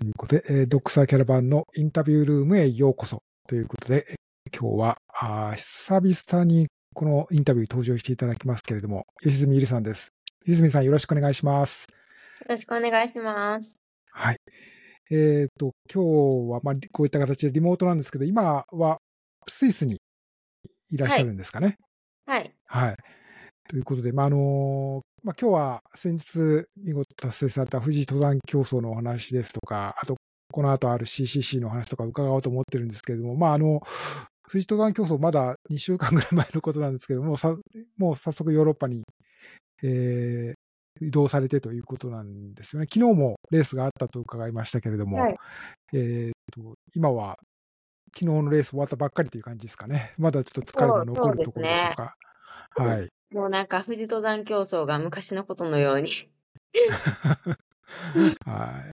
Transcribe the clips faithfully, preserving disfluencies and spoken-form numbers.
ということで、えードクサーキャラバンのインタビュールームへようこそということで、今日はあ久々にこのインタビューに登場していただきますけれども、吉住ゆりさんです。吉住さんよろしくお願いします。 よろしくお願いします。 はい。えっと、今日はまあこういった形でリモートなんですけど、今はスイスにいらっしゃるんですかね。 はい。 はい。ということで、まあ、あの、まあ、今日は先日見事達成された富士登山競争のお話ですとか、あと、この後ある シーシーシー のお話とか伺おうと思ってるんですけれども、まあ、あの、富士登山競争まだにしゅうかんぐらい前のことなんですけども、さもう早速ヨーロッパに、えー移動されてということなんですよね。昨日もレースがあったと伺いましたけれども、 はい。 えーと、今は昨日のレース終わったばっかりという感じですかね。まだちょっと疲れもそう、そうで残るところでしょうすね。 か。はい。 もうなんか富士登山競争が昔のことのように。 はい。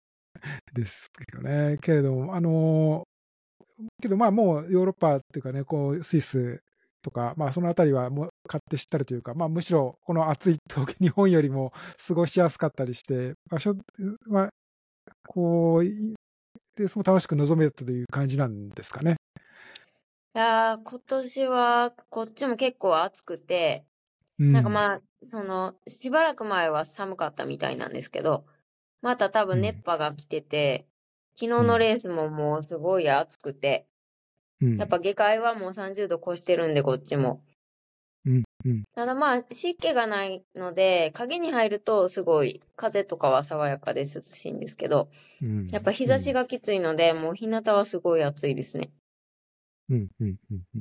ですけどね。けれども、あの、けどまあもうヨーロッパっていうかね、こうスイスとか、まあそのあたりはもう勝手知ったりというか、まあむしろこの暑い時、日本よりも過ごしやすかったりして、場所はこう、いレースも楽しく臨めたという感じなんですかね。 いやー、今年はこっちも結構暑くて、なんかうん。 まあ、その、しばらく前は寒かったみたいなんですけど、また多分熱うん。 波が来てて、昨日うん。 のレースももうすごい暑くて、 うん。 やっぱ下界はもうさんじゅうど越してるんでこっちも。 うん。うん。 ただまあ、湿気がないので、影に入るとすごい、風とかは爽やかで涼しいんですけど、 うん。 やっぱ日差しうん。 がきついので、もう日向はすごい暑いですね。 うん。うん。うん。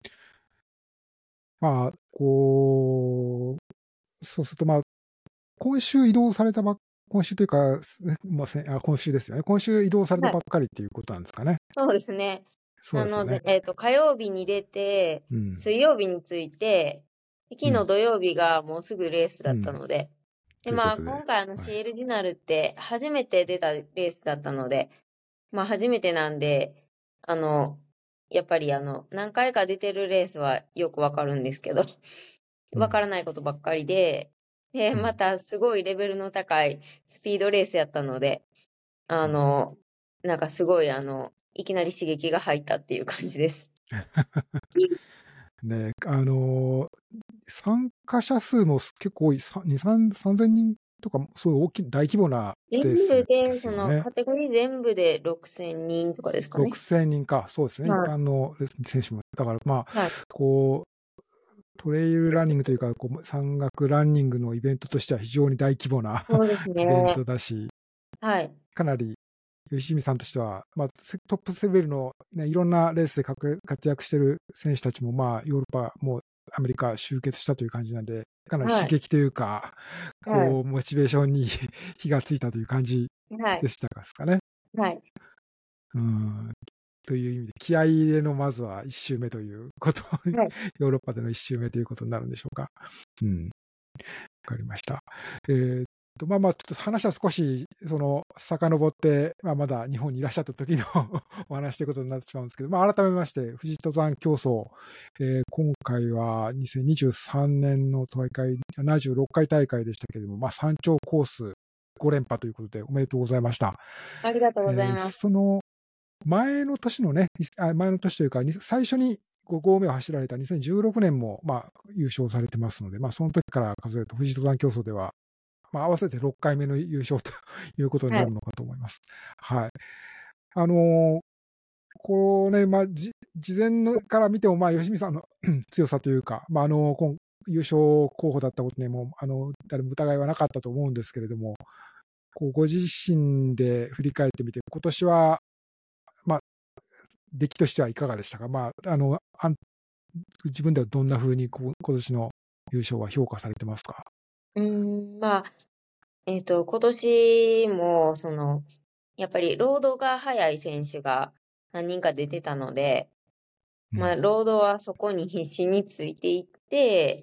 まあ、こう、そうするとまあ、今週移動されたばっ今週というか、すまあ、せあ、今週ですよね。今週移動されたはい。 ばっかりっていうことなんですかね。 そうですね。なので、 そうですよね。 えっと、火曜日に出て、 うん。 水曜日に着いて、でうん。 昨日土曜日がもうすぐレースだったうん。 ので、で、まあ、 ということで、 今回あのはい。 シーエル ジナルって初めて出たレースだったので、まあ初めてなんで、あの、やっぱりあの、何回か出てるレースはよくわかるんですけど、 うん。 わからないことばっかりで、で、 うん。 またすごいレベルの高いスピードレースやったので、あうん。 の、なんかすごいあの、いきなり刺激が入ったっていう感じです。 ね、あの、参加者数も結構多い、さに、さん さんぜんにんとか、そういう大きい大規模な全レースで部で、そのすよね。 カテゴリー全部でろくせんにんとかですかね。 ろくせんにんか、そうですね。一は般のレース選手も。だからまあ、 い。はい。 こう、トレイルランニングというか、こう山岳ランニングのイベントとしては非常に大規模なそうですイベンね。 トだし、 はい。 かなり吉見さんとしては、まあ、せトップレベルの、ね、いろんなレースで活活躍している選手たちも、まあ、ヨーロッパ、もうアメリカ集結したという感じなんで、かなりはい。 刺激というか、 はい。 こう、モチベーションに火がついたという感じはい。 でしたかですかね。 はい。 うん、という意味で、気合い入れのまずはいっ週目ということ、 はい。 ヨーロッパでのいっ週目ということになるんでしょうか。うん。わかりました。えーっと、まあまあ、ちょっと話は少し、その、遡って、まあ、まだ日本にいらっしゃった時のお話ということになってしまうんですけど、まあ、改めまして、富士登山競争、えー今回はにせんにじゅうさんねんの大会、ななじゅうろっかい大会でしたけれども、まあ、山頂コースご連覇ということでおめでとうございました。 ありがとうございえーます。 その前の年のね、あ前の年というか、に最初にご合目を走られたにせんじゅうろくねんも、まあ、優勝されてますので、まあ、その時から数えると、富士登山競争では、まあ、合わせてろっかいめの優勝ということにはい。 なるのかと思います。はい。あの、こうね、まあ、じ事前のから見ても、まあ、吉見さんの強さというか、まあ、あの、今優勝候補だったことにも、あの、誰も疑いはなかったと思うんですけれども、こうご自身で振り返ってみて、今年は、まあ、出来としてはいかがでしたか？まあ、あの、あん自分ではどんな風にこう今年の優勝は評価されてますか？ うーん、まあ、えっと、今年も、その、やっぱりロードが速い選手が何人か出てたので、まあ、 うん。 ロードはそこに必死についていって、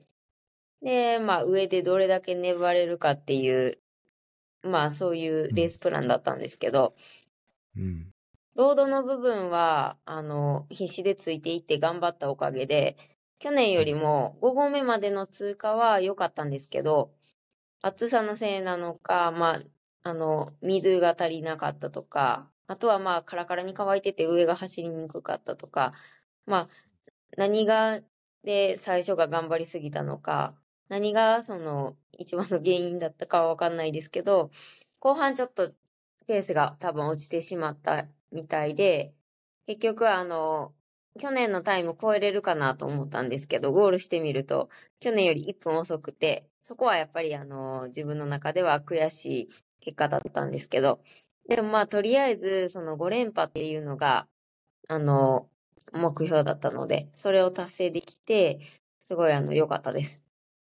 で、まあ、上でどれだけ粘れるかっていう、まあ、そういううん。 レースプランだったんですけど、 うん。 ロードの部分は、あの、必死でついていって頑張ったおかげで、去年よりうん。 もご合目までの通過は良かったんですけど、暑さのせいなのか、まあ、 あの、水が足りなかったとか、あとはまあ、カラカラに乾いてて上が走りにくかったとか、まあ、何が、で、最初が頑張りすぎたのか、何がその、一番の原因だったかはわかんないですけど、後半ちょっとペースが多分落ちてしまったみたいで、結局あの、去年のタイム超えれるかなと思ったんですけど、ゴールしてみると、去年よりいっぷん遅くて、そこはやっぱりあの、自分の中では悔しい結果だったんですけど、でもまあ、とりあえず、そのご連覇っていうのが、あの、目標だったので、それを達成できて、すごいあの、良かったです。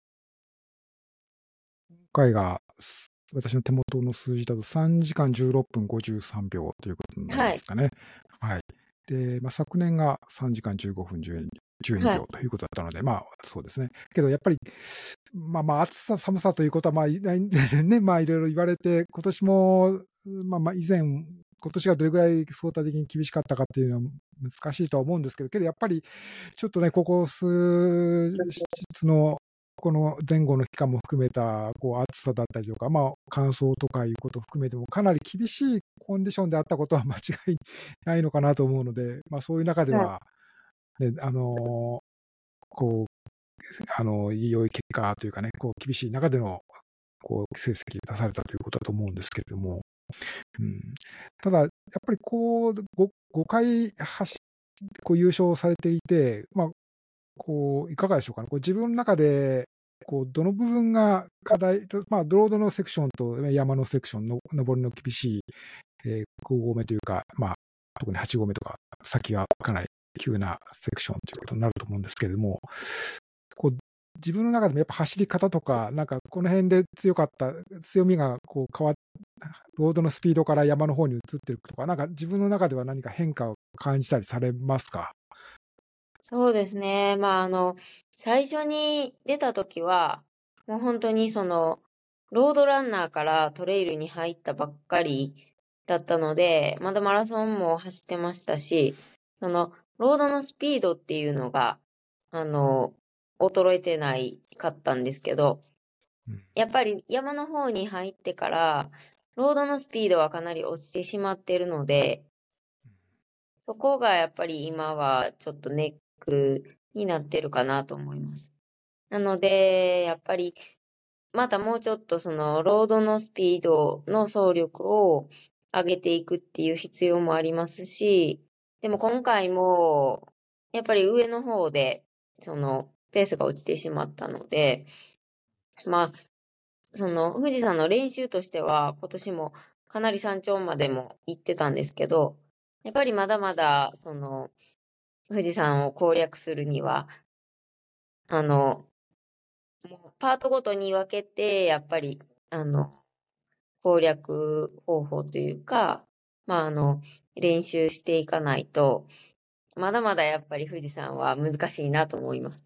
今回が、す私の手元の数字だとさんじかんじゅうろっぷんごじゅうさんびょうということになりはい。 ますかね。はい。で、まあ、昨年がさんじかんじゅうごふんじゅうにはい。 びょうということだったので、まあ、そうですね。けどやっぱり、まあまあ、暑さ、寒さということは、まあ、いないね、まあ、いろいろ言われて、今年も、まあまあ、以前、今年がどれぐらい相対的に厳しかったかっていうのは難しいとは思うんですけど、けどやっぱり、ちょっとね、ここ数日のこの前後の期間も含めたこう暑さだったりとか、まあ、乾燥とかいうことを含めても、かなり厳しいコンディションであったことは間違いないのかなと思うので、まあ、そういう中ではい。 は、ね、あのこう、あの良い結果というかね、こう厳しい中でのこう成績出されたということだと思うんですけれども、うん、ただ、やっぱりこう 5, 5回走こう優勝されていて、まあ、こういかがでしょうかね、こう自分の中でこうどの部分が課題、まあ、ロードのセクションと山のセクションの上りの厳しい、えー、ご合目というか、まあ、特にはち合目とか、先はかなり急なセクションということになると思うんですけれども、こう自分の中でもやっぱ走り方とか、なんかこの辺で強かった、強みがこう変わっロードのスピードから山の方に移っていくとか、なんか自分の中では何か変化を感じたりされますか？ そうですね。まあ、あの、最初に出た時は、もう本当にその、ロードランナーからトレイルに入ったばっかりだったので、まだマラソンも走ってましたし、その、ロードのスピードっていうのが、あの、衰えてないかったんですけど、 うん、 やっぱり山の方に入ってから、ロードのスピードはかなり落ちてしまっているので、そこがやっぱり今はちょっとネックになってるかなと思います。なので、やっぱりまたもうちょっとそのロードのスピードの走力を上げていくっていう必要もありますし、でも今回もやっぱり上の方でそのペースが落ちてしまったので、まあ、その富士山の練習としては今年もかなり山頂までも行ってたんですけど、やっぱりまだまだその富士山を攻略するには、あの、もうパートごとに分けて、やっぱり、あの、攻略方法というか、まあ、あの、練習していかないと、まだまだやっぱり富士山は難しいなと思います。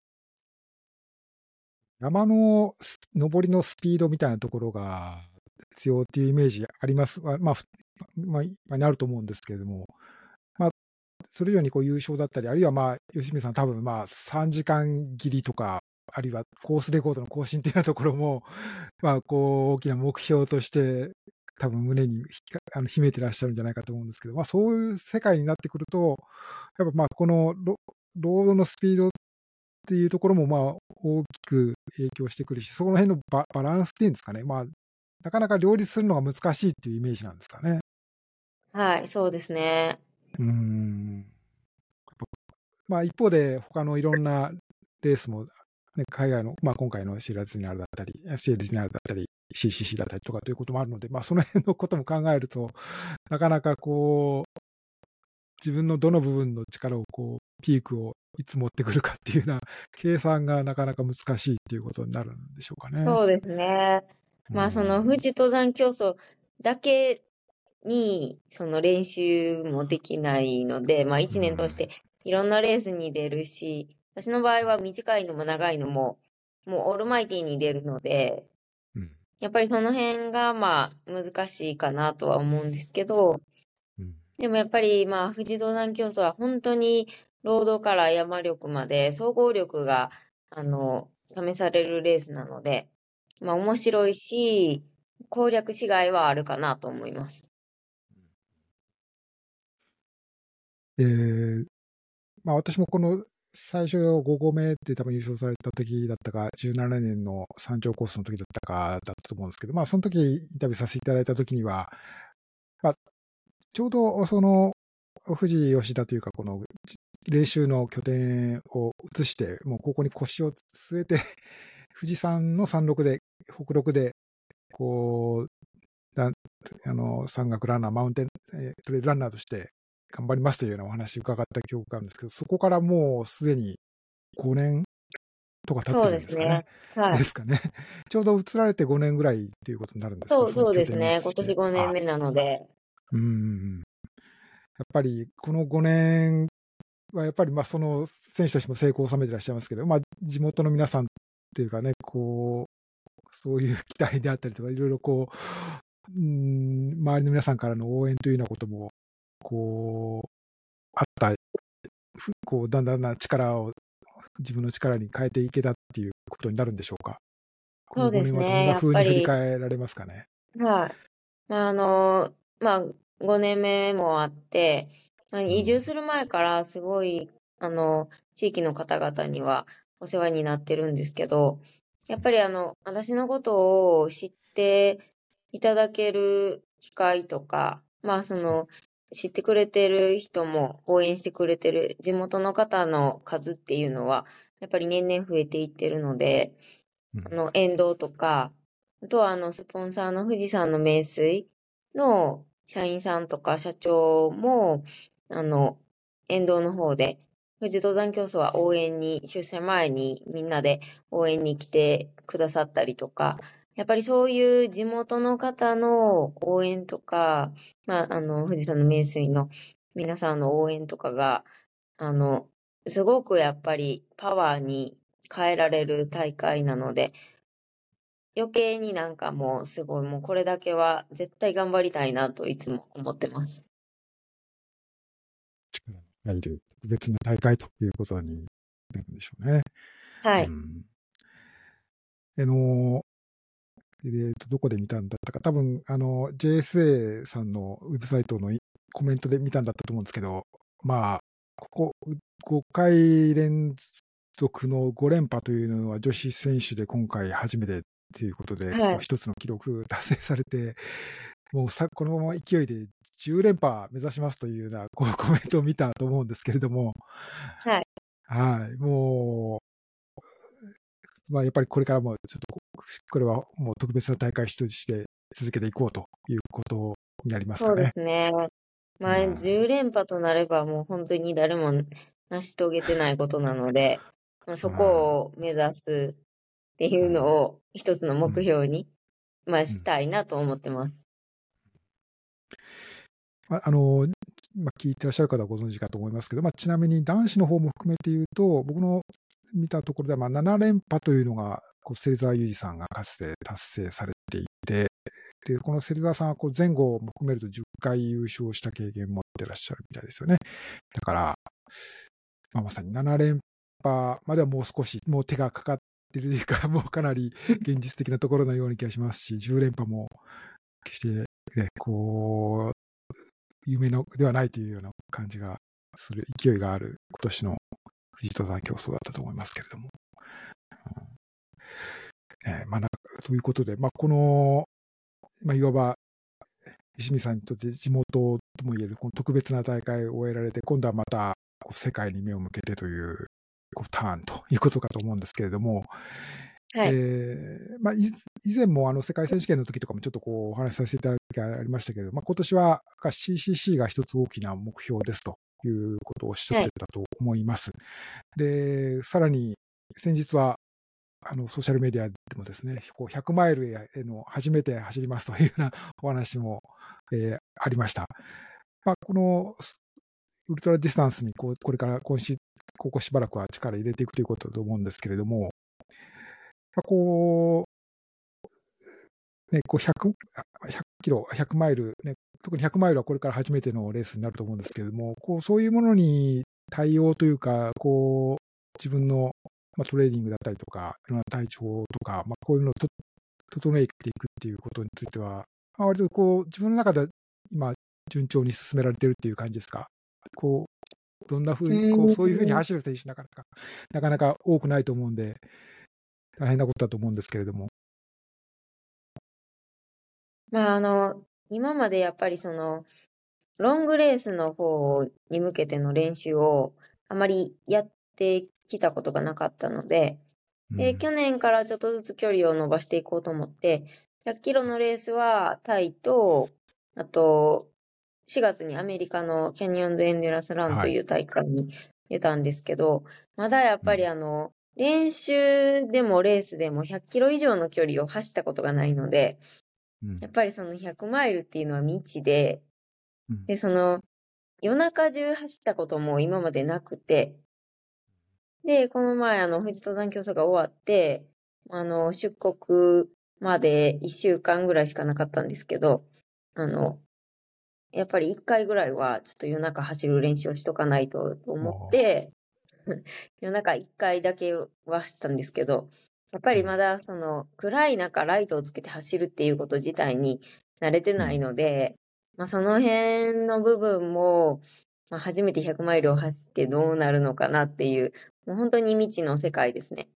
山の上りのスピードみたいなところが必要っていうイメージあります。まあ、まあ、まあ、にあると思うんですけれども、まあ、それ以上にこう優勝だったり、あるいはまあ、吉見さん多分まあ、さんじかん切りとか、あるいはコースレコードの更新っていうようなところも、まあ、こう、大きな目標として、多分胸にあの秘めてらっしゃるんじゃないかと思うんですけど、まあ、そういう世界になってくると、やっぱまあ、このロロードのスピードっていうところもまあ大きく影響してくるし、その辺のババランスっていうんですかね、まあ、なかなか両立するのが難しいっていうイメージなんですかね。 はい、そうですね。 うーん。まあ、一方で他のいろんなレースも、ね、海外の、まあ、今回のシーラズニアルだったり、シールズニアルだったり、シーシーシー だったりとかということもあるので、まあ、その辺のことも考えると、なかなかこう、自分のどの部分の力をこう、ピークをいつ持ってくるかっていうような計算がなかなか難しいっていうことになるんでしょうかね。 そうですね。 うまあ、その富ん。 士登山競争だけに、その練習もできないので、まあう一年通してん。 いろんなレースに出るし、私の場合は短いのも長いのも、もうオールマイティーに出るので、 うん。 やっぱりその辺がまあ難しいかなとは思うんですけど、 うん。 でもやっぱりまあ富士登山競争は本当にロードから山力まで総合力が、あの、試されるレースなので、まあ面白いし、 攻略しがいはあるかなと思います。 えー、まあ私もこの最初ご合目って多分優勝された時だったか、じゅうななねんの山頂コースの時だったかだったと思うんですけど、まあその時インタビューさせていただいた時には、まあちょうどその富士吉田というかこの練習の拠点を移して、もうここに腰を据えて、富士山の山麓で、北麓で、こう、だあの山岳ランナー、マウンテン、えートレイルランナーとして頑張りますというようなお話を伺った記憶があるんですけど、そこからもうすでにごねんとか経ってそうるんですかね。 ですね。はい。 ですかね。ちょうど移られてごねんぐらいっていうことになるんですか、 そう、そうその拠ですね。 点を移して。 今年5 あ、 年目なので。 うん。やっぱりこのごねんはやっぱりまあその選手としても成功を収めていらっしゃいますけど、まあ地元の皆さんっていうかね、こう、そういう期待であったりとか、いろいろこう、うん、周りの皆さんからの応援というようなことも、こう、あった、ふこう、だんだんだん力を、自分の力に変えていけたっていうことになるんでしょうか。こそうの5年はどんですね。やっな風に振りぱり、 返られますかね。 はい。まあ、あの、まあ、ごねんめもあって、まあ、 うん。 移住する前からすごい、あの、地域の方々にはお世話になってるんですけど、やっぱりあの、私のことを知っていただける機会とか、まあその、知ってくれてる人も応援してくれてる地元の方の数っていうのは、やっぱり年々増えていってるので、 うん。 あの、沿道とか、あとはあの、スポンサーの富士山の名水の社員さんとか社長も、あの、沿道の方で、富士登山競争は応援に、出社前にみんなで応援に来てくださったりとか、やっぱりそういう地元の方の応援とか、まあ、あの、富士山の名水の皆さんの応援とかが、あの、すごくやっぱりパワーに変えられる大会なので、余計になんかもうすごいもうこれだけは絶対頑張りたいなといつも思ってます。 力の入る特別な大会ということになるんでしょうね。 はい。 うん。あの、えーと、どこで見たんだったか、多分あの ジェイエスエー さんのウェブサイトのコメントで見たんだったと思うんですけど、まあ、ここごかい連続のご連覇というのは女子選手で今回初めてということで、 はい。 こう一つの記録達成されて、もうさこのまま勢いでじゅう連覇目指しますというようなこうコメントを見たと思うんですけれども、 はい。 はい、もう、まあ、やっぱりこれからもちょっとここれはもう特別な大会として続けていこうということになりますかそうでね。 すね。 うまあ、じゅうん。 連覇となればもう本当に誰も成し遂げてないことなので、まあ、そうん。 こを目指すっていううん。 のを一つのうん。 目標に、まあ、 うん。 したいなと思ってます。 ああの、まあ、聞いてらっしゃる方はご存知かと思いますけど、まあ、ちなみに男子の方も含めて言うと、僕の見たところでは、まあ、なな連覇というのが、こう芹沢祐二さんがかつて達成されていて、で、この芹沢さんはこう前後も含めるとじゅっかい優勝した経験を持ってらっしゃるみたいですよね。だから、まあ、まさになな連覇まではもう少し、もう手がかかってるというか、もうかなり現実的なところのような気がしますし、じゅう連覇も決して、ね、こう、夢のではないというような感じがする、勢いがある今年の富士登山競争だったと思いますけれども。うんえーまあ、なんかということで、まあ、この、まあ、いわば、石見さんにとって地元ともいえるこの特別な大会を終えられて、今度はまたこう世界に目を向けてというこうターンということかと思うんですけれども、 はい。 えーまあ、い以前もあの世界選手権の時とかもちょっとこうお話しさせていただきがありましたけれども、まあ、今年は シーシーシー が一つ大きな目標ですということをおっしゃっはい。 てたと思います。で、さらに先日はあのソーシャルメディアでもですね、こうひゃくマイルへの初めて走りますというようなお話も、えーありました。まあ、このウルトラディスタンスにこうこれから今しここしばらくは力入れていくということだと思うんですけれども、まあ、こう、ね、こうひゃく、ひゃくキロ、ひゃくマイル、ね、特にひゃくマイルはこれから初めてのレースになると思うんですけれども、こうそういうものに対応というか、こう自分の、まあ、トレーニングだったりとか、いろんな体調とか、まあ、こういうのをと整えていくっていうことについては、まあ、割とこう、自分の中では今、順調に進められてるっていう感じですか？こう、どんな風うに、こう、そういう風にーん。 走る選手なかなかなかなか多くないと思うんで、大変なことだと思うんですけれども。 まあ、あの、今までやっぱりその、ロングレースの方に向けての練習をあまりやってきたことがなかったので、で、 うん。 去年からちょっとずつ距離を伸ばしていこうと思って、ひゃっキロのレースはタイと、あと、しがつにアメリカのキャニオンズエンデュランスランとはい。 いう大会に出たんですけど、まだやっぱりうん。 あの、練習でもレースでもひゃっキロ以上の距離を走ったことがないので、 うん。 やっぱりそのひゃくマイルっていうのは未知で、 うん。 で、その、夜中中走ったことも今までなくて、で、この前あの、富士登山競争が終わって、あの、出国までいっしゅうかんぐらいしかなかったんですけど、あの、やっぱりいっかいぐらいはちょっと夜中走る練習をしとかないとと思っああ。 て、夜中いっかいだけは走ったんですけど、やっぱうん。 りまだその暗い中ライトをつけて走るっていうこと自体に慣れてないうん。 ので、まあその辺の部分も、まあ初めてひゃくマイルを走ってどうなるのかなっていう、もう本当に未知の世界ですね。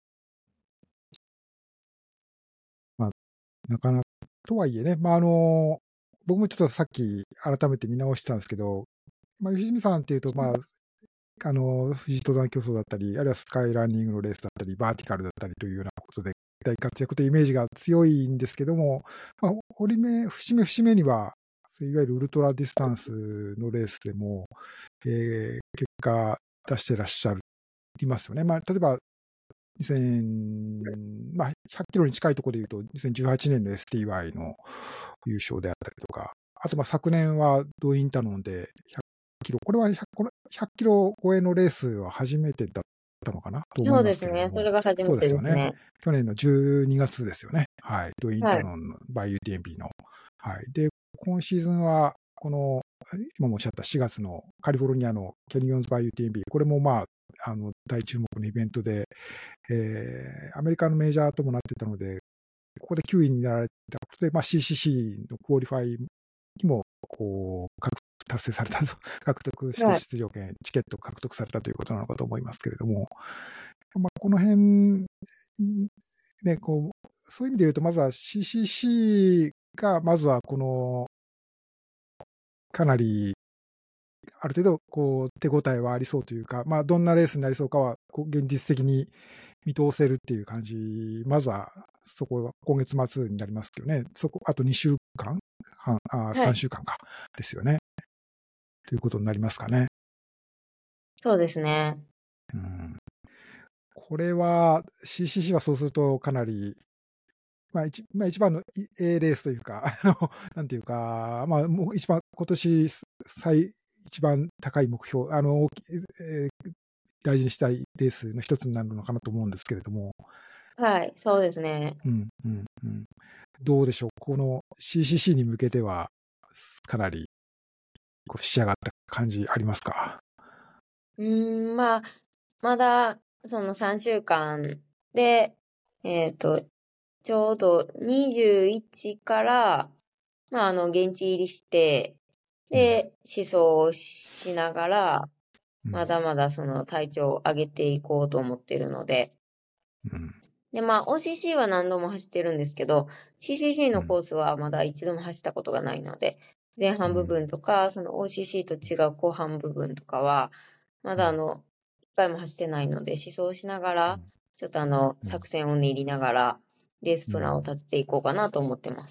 まあ、なかなかとはいえね、まあ、あの、僕もちょっとさっき改めて見直したんですけど、まあ、吉住さんっていうと、まあ、あの、富士登山競争だったり、あるいはスカイランニングのレースだったり、バーティカルだったりというようなことで、大活躍というイメージが強いんですけども、まあ、折り目、節目節目には、そういわゆるウルトラディスタンスのレースでも、えー結果出してらっしゃいますよね。まあ、例えば、にせん、まあ、ひゃっキロに近いところで言うと、にせんじゅうはちねんの エスティーワイ の優勝であったりとか、あと、まあ、昨年はドインタノンでひゃっキロ、これはひゃく、このひゃっキロ超えのレースは初めてだったのかなと思いますそうですね。そけれども、 れが初めそうですよね。 てですね。 去年のじゅうにがつですよね。はい。ドインはい。 タノンのバイ ユーティーエムビー の。はい。で、今シーズンは、この、今もおっしゃったしがつのカリフォルニアのキャニオンズバイ ユーティーエムビー、これもまあ、あの、大注目のイベントで、えーアメリカのメジャーともなってたので、ここできゅういになられたことで、まあ、シーシーシー のクオリファイにも、こう、獲得達成されたと、獲得してはい。 出場権、チケットを獲得されたということなのかと思いますけれども、まあ、この辺、んね、こう、そういう意味で言うと、まずは シーシーシー が、まずはこの、かなり、ある程度、こう、手応えはありそうというか、まあ、どんなレースになりそうかは、こう現実的に見通せるっていう感じ、まずは、そこは今月末になりますけどね、そこ、あとにしゅうかんはん、あ3 はい。 週間か、ですよね。ということになりますかね。 そうですね。 うん、これは、シーシーシー はそうするとかなり、まあ、一まあ、一番の A レースというか、あの、なんていうか、まあ、もう一番、今年最、一番高い目標、あの、大きえー大事にしたいレースの一つになるのかなと思うんですけれども、 はい。そうですね。 うんうんうん、どうでしょう、この シーシーシー に向けては、かなりこう仕上がった感じありますか？ うーん、まあ、まだ、そのさんしゅうかんで、えっと、ちょうどにじゅういちから、まあ、あの、現地入りして、 うん、 で、思想をしながら、 うん、 まだまだその体調を上げていこうと思ってるので、 うん、 で、まあ、オーシーシー は何度も走ってるんですけど、シーシーシーうん、 のコースはまだ一度も走ったことがないので、前半部うん、 分とか、その オーシーシー と違う後半部分とかは、まうん、 だあの、一回も走ってないので、思想しながら、ちょっとあの、 うん、 作戦を練りながら、レースプランをうん。 立てていこうかなと思ってます。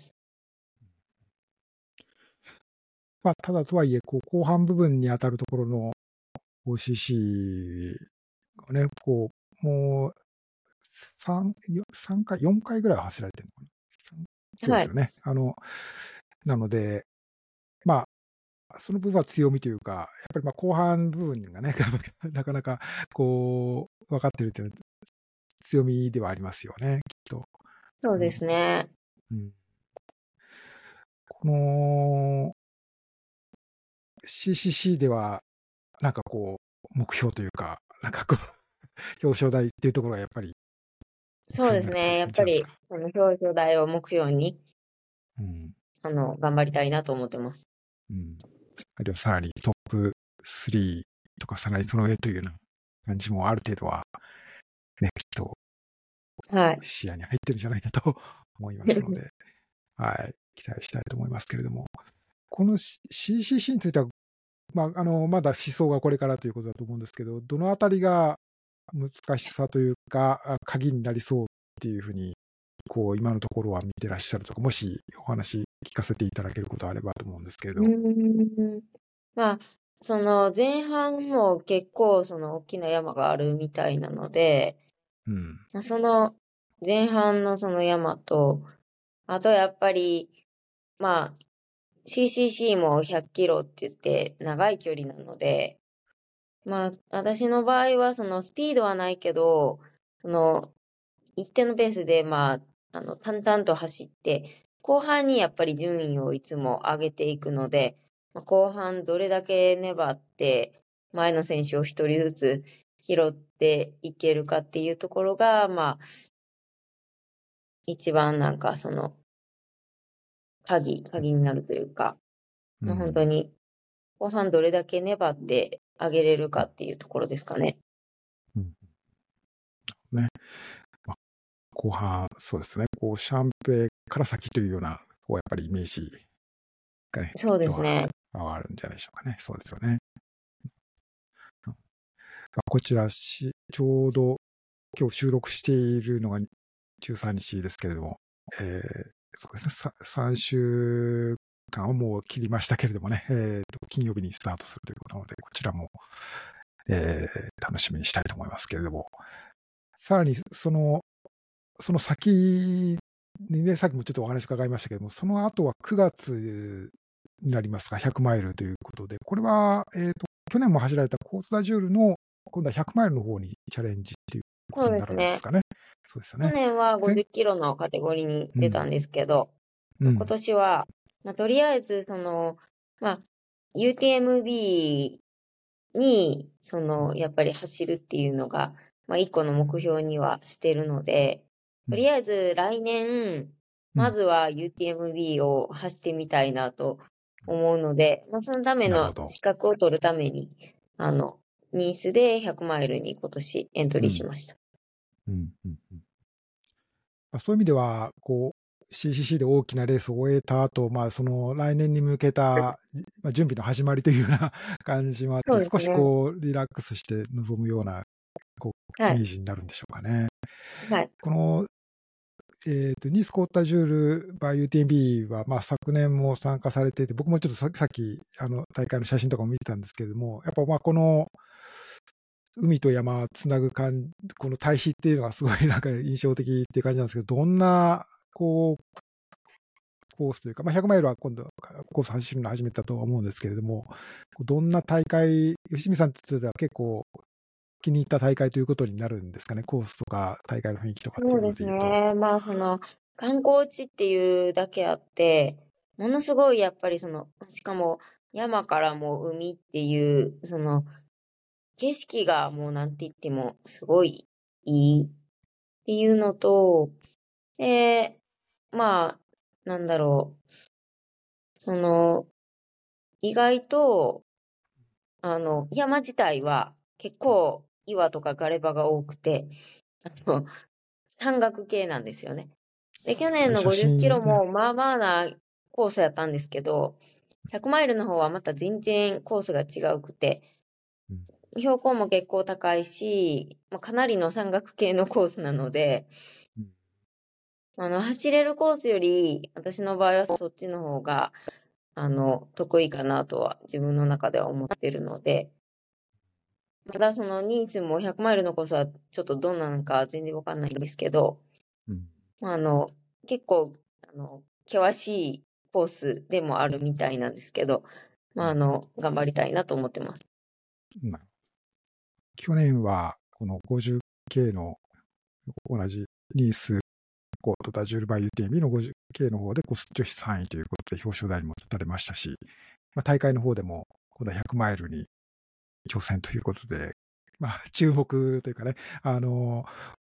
まあ、ただとはいえ、こう後半部分に当たるところの オーシーシー がね、こう、もうさん、よさんかい、よんかいぐらいは走られてるのかな。さんそうではい。 すよね。あの、なので、まあ、その部分は強みというか、やっぱりまあ後半部分がね、なかなかこう、分かってるっていうのは強みではありますよね、きっと。 そうでうんすね。 うん、この シーシーシー では、なんかこう、目標というか、なんかこう、表彰台っていうところがやっぱりそう考えるとですね。やいいっぱり、 んじゃないですか。 その表彰台を目標に、 うん。 あの、頑張りたいなと思ってます。 うん。あるいはさらにトップスリーとかさらにその上というような感じもある程度は、ね、きっとはい。 視野に入ってるんじゃないかと思いますので、はい。期待したいと思いますけれども。この シーシーシー については、まあ、あの、まだ思想がこれからということだと思うんですけど、どのあたりが難しさというか、あ鍵になりそうっていうふうに、こう、今のところは見てらっしゃるとか、もしお話聞かせていただけることあればと思うんですけれうど。 ーん。まあ、その前半も結構その大きな山があるみたいなので、 うん。 まあその前半のその山と、あとやっぱり、まあ、シーシーシー もひゃっキロって言って長い距離なので、まあ、私の場合はそのスピードはないけど、その一定のペースで、まあ、あの、淡々と走って、後半にやっぱり順位をいつも上げていくので、まあ、後半どれだけ粘って、前の選手を一人ずつ拾っていけるかっていうところが、まあ、一番なんかその、鍵、鍵になるというか、まあ、本当うん。 に、後半どれだけ粘ってあげれるかっていうところですかね。 うん。ね。まあ、後半、そうですね。こう、シャンペから先というような、こう、やっぱりイメージがね、きそうでっとはすね。 あるんじゃないでしょうかね。そうですよね。うん、こちらし、ちょうど今日収録しているのがじゅうさんにちですけれども、えー、そうですね、ささんしゅうかんをもう切りましたけれどもね、えーと、金曜日にスタートするということなので、こちらも、えー、楽しみにしたいと思いますけれども、さらにその、その先にね、さっきもちょっとお話伺いましたけれども、その後はくがつになりますか、ひゃくマイルということで、これは、えーと、去年も走られたコートダジュールの、今度はひゃくマイルの方にチャレンジっていうこそうとになですね。 るんですかね。そうですよ去ね。 年は50 前キロのカテゴリーにうん、 出たんですけど、今うん、 年は、まあ、とりあえず、その、まあ、ユーティーエムビー に、その、やっぱり走るっていうのが、まあ、一個の目標にはしてるので、 うん、 とりあえず来年、 うん。 まずは ユーティーエムビー を走ってみたいなと思うので、まあ、そのためなるほど。 の資格を取るために、あの、ニースでひゃくマイルに今年エントうん、 リーしました。 うん、うん、うん。ま、そういう意味では、こう、シーシーシー で大きなレースを終えた後、まあ、その来年に向けた、じま、準備の始まりというような感じもあって、少しそうですね。 こうリラックスして臨むような、こう、イメーはい。 ジになるんでしょうかね。 はい。 この、えっと、ニースコータジュール by ユーティーエムビー は、ま、昨年も参加されていて、僕もちょっとささっき、あの、大会の写真とかも見てたんですけれども、やっぱ、ま、この海と山つなぐかんこの対比っていうのがすごいなんか印象的っていう感じなんですけど、どんな、こうコースというか、まあ、ひゃくマイルは今度、コース走るの初めてだとは思うんですけれども、どんな大会、吉見さんにとっては結構気に入った大会ということになるんですかね、コースとか大会の雰囲気とかっていうこそうですとで言うと。 ね。まあ、その、観光地っていうだけあって、ものすごいやっぱりその、しかも山からも海っていう、その、景色がもうなんて言ってもすごいいいっていうのと、で、まあ、なんだろう、その、意外と、あの、山自体は結構岩とかガレ場が多くて、あの、山岳系なんですよね。で、 そうですよね、 去年の写 50キロ真ね。 もまあまあなコースやったんですけど、ひゃくマイルの方はまた全然コースが違うくて、 うん、 標高も結構高いし、まあ、かなりの山岳系のコースなので、 うん、 あの、走れるコースより、私の場合はそっちの方が、あの、得意かなとは自分の中では思ってるので、まだそのニースもひゃくマイルのコースはちょっとどんなのか全然わかんないんですけど、 うん、 あの、結構、あの、険しいコースでもあるみたいなんですけど、まあ、あの、頑張りたいなと思ってます。 うん。去年はこの ごじゅっケー の同じニースコートダジュールバイ ユーティーエムビー の ごじゅっケー の方でこう女子さんいということで表彰台にも立たれましたし、まあ、大会の方でも今度はひゃくマイルに挑戦ということで、まあ、注目というかね、あの、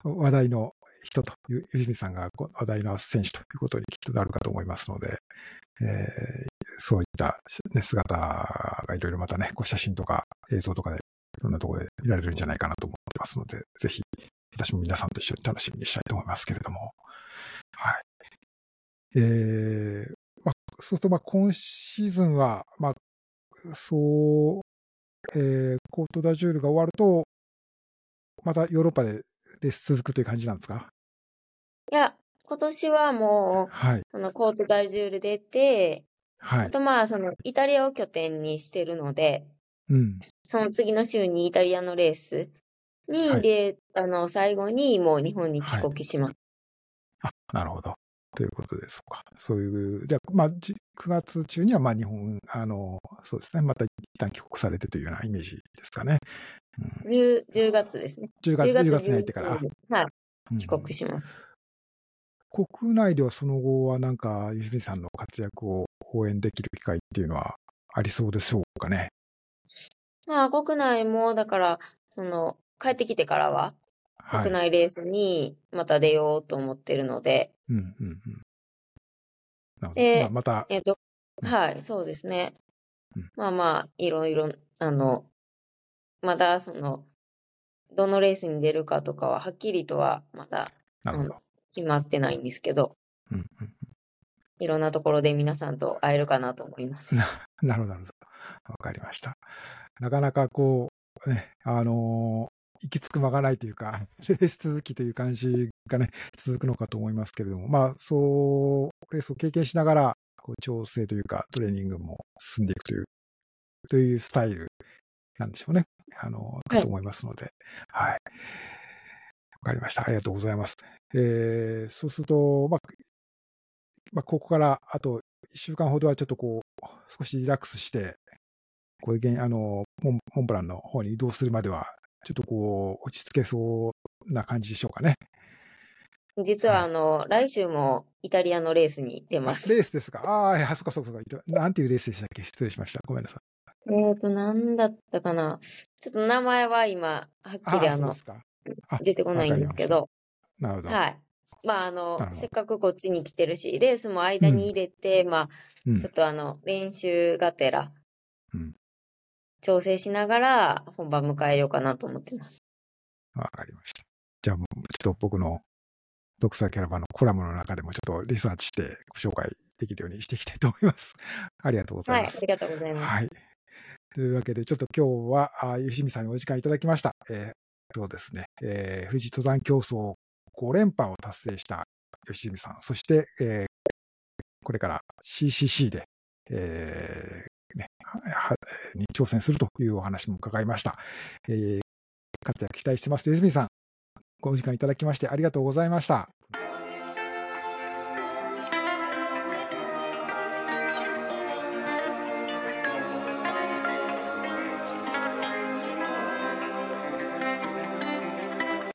話題の人という、吉見さんが話題の選手ということにきっとなるかと思いますので、えー、そういった、ね、姿がいろいろまたね、こう写真とか映像とかでいろんなところで見られるんじゃないかなと思ってますので、ぜひ私も皆さんと一緒に楽しみにしたいと思いますけれども。はい。えー、まあ、そうすると、まあ、今シーズンは、まあ、そう、えー、コートダジュールが終わると、またヨーロッパでレース続くという感じなんですか？ いや、今年はもう、 はい。 そのコートダジュール出て、 はい。 あとまあ、そのイタリアを拠点にしてるので、 うん。 その次の週にイタリアのレースに、 はい。 で、あの、最後にもう日本に帰はい。 国します。 あ、なるほど。ということで、そうか。そういう、じゃあ、まあ、じくがつ中には、まあ、日本、あの、そうですね。また一旦帰国されてというようなイメージですかね。うん、 じゅう、じゅうがつですね。 10 10 月、10 月月に入っ 11 てから、 日に、はい、 うん、 帰国します。 国内ではその後はなんか、吉見さんの活躍を応援できる機会っていうのはありそうでしょうかね。 まあ、国内も、だから、その、帰ってきてからは、 はい。 国内レースにまた出ようと思ってるので、 うん、うん、うん。なるほど。まあ、 で、 また、 えっと、 うん、 はい、そうですね。 うん、 まあまあ、いろいろ、あの、まだ、その、どのレースに出るかとかは、はっきりとは、まだ、あの、 なるほど。 決まってないんですけど、 うん、うん。 いろんなところで皆さんと会えるかなと思います。 な、なるほど、なるほど。わかりました。なかなかこう、ね、あのー行き着く間がないというか、レース続きという感じがね、続くのかと思いますけれども、まあ、そう、レースを経験しながら、こう調整というか、トレーニングも進んでいくという、というスタイルなんでしょうね。あの、かはい。 と思いますので。はい。わかりました。ありがとうございます。えー、そうすると、まあ、まあ、ここからあといっしゅうかんほどはちょっとこう、少しリラックスして、こういうあの、モンモンブランの方に移動するまでは、ちょっとこう、落ち着けそうな感じでしょうかね。 実は、 はい。 あの、来週もイタリアのレースに出まあ、レす。 ースですか。ああ、そっかそっかそっか。なんていうレースでしたっけ？失礼しました。ごめんなさい。 えっと、なんだったかな。ちょっと名前は今、はっきああ、 りあの、 そうですか。あ、わ出てこないんかりました。 ですけど、 なるほど。 はい。まあ、あの、 なるほど。 せっかくこっちに来てるし、レースもうん。 間に入れて、まあ、ちょうん。 っとあの、練習がてら、 うん。 調整しながら本番迎えようかなと思ってます。 わかりました。じゃあ、もうちょっと僕のドクサーキャラバンのコラムの中でもちょっとリサーチしてご紹介できるようにしていきたいと思います。ありがとうございはい、あます。 りがとうございます。 はい。というわけで、ちょっと今日は、あゆしみさんにお時間いただきました。えー、そうですね、えー、富士登山競争ご連覇を達成した吉見さん、そして、えー、これから シーシーシー で、えーね、ははに挑戦するというお話も伺いました。えー、活躍期待してます。吉見さん、ご時間いただきましてありがとうございました。